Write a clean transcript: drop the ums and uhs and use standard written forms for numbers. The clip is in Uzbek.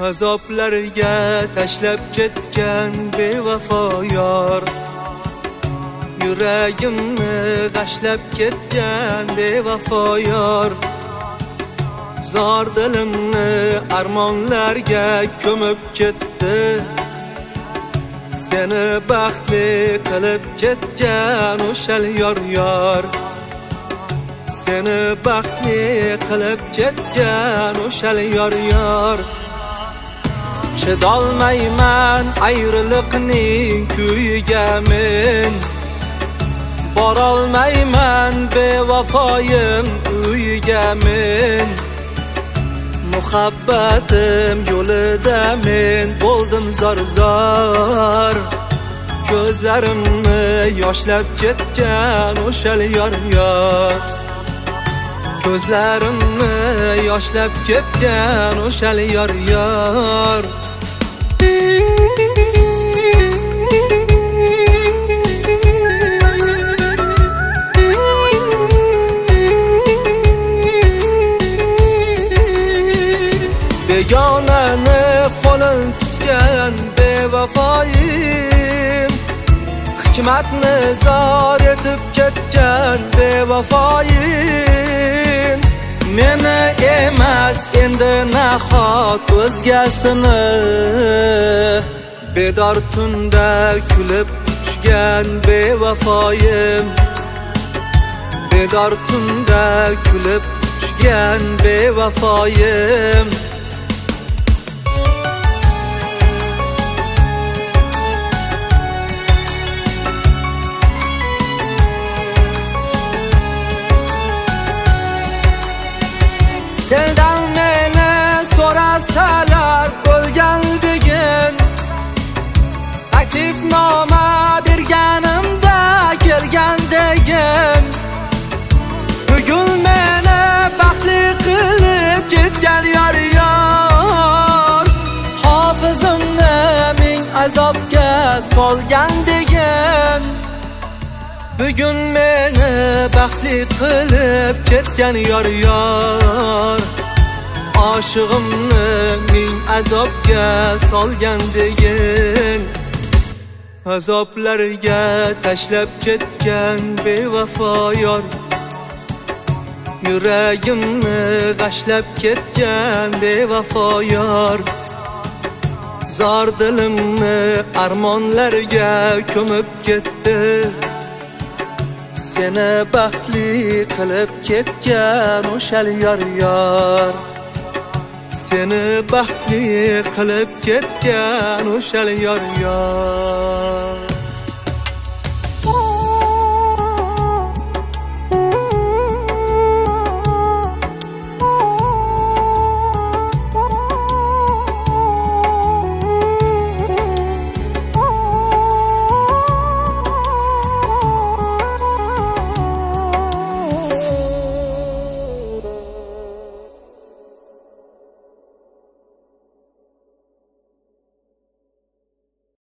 azoblarga tashlab ketgan bevafo yor, yuragimni g'ashlab ketgan bevafo yor, zor dilimni armonlarga ko'mib ketdi. Seni baxtli qilib ketgan o'shal yor, seni baxtli qilib ketgan o'shal yor. Chidolmayman ayriliqning kuyiga men, borolmayman bevafoyim uyiga men. Muhabbatim yo'lida men bo'ldim zor, ko'zlarimni yoshlab ketgan o'shal yor, ko'zlarimni yoshlab ketgan o'shal yor. Begonani qo'lin tutgan bevafoyim, hikmatni zor etib ketgan bevafoyim. Meni emas endi nahot o'zgasini, bedor tunda kulib quchgan bevafoyim, bedor tunda kulib quchgan bevafoyim. Sendan meni so'rasalar o'lganligin, taklifnoma berganimda kelgandagin. Bugun meni baxtli qilib ketgan yor, hofizimni ming azobga solgandagin. Bugun meni baxtli qilib ketgan yor, oshig'imni ming azobga solgandagin. Azoblarga tashlab ketgan bevafo yor, yuragimni g'ashlab ketgan bevafo yor, zor dilimni armonlarga ko'mib ketdi. Seni baxtli qilib ketgan o'shal yor, seni baxtli qilib ketgan o'shal yor.